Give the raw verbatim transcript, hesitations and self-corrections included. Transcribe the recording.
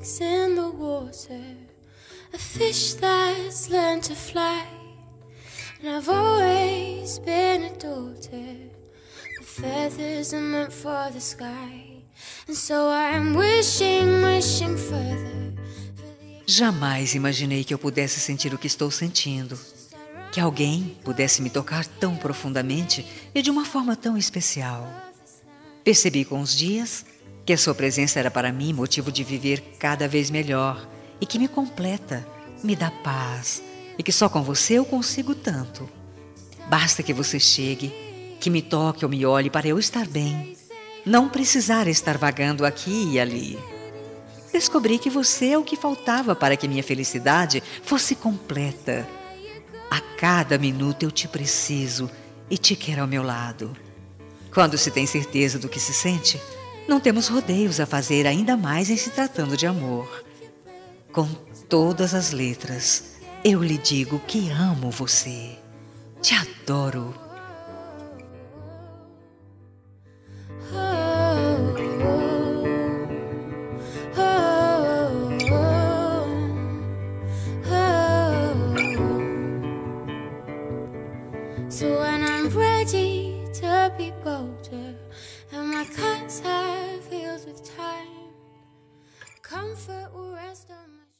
snakes in the water, a fish that's learned to fly. And I've always been a daughter, the feathers are meant for the sky. And so I'm wishing, wishing further. Jamais imaginei que eu pudesse sentir o que estou sentindo, que alguém pudesse me tocar tão profundamente e de uma forma tão especial. Percebi com os dias que a sua presença era para mim motivo de viver cada vez melhor e que me completa, me dá paz e que só com você eu consigo tanto. Basta que você chegue, que me toque ou me olhe para eu estar bem, não precisar estar vagando aqui e ali. Descobri que você é o que faltava para que minha felicidade fosse completa. A cada minuto eu te preciso e te quero ao meu lado. Quando se tem certeza do que se sente, não temos rodeios a fazer, ainda mais em se tratando de amor. Com todas as letras, eu lhe digo que amo você. Te adoro. So when I'm ready to be bolder, and my cuts have healed with time, comfort will rest on my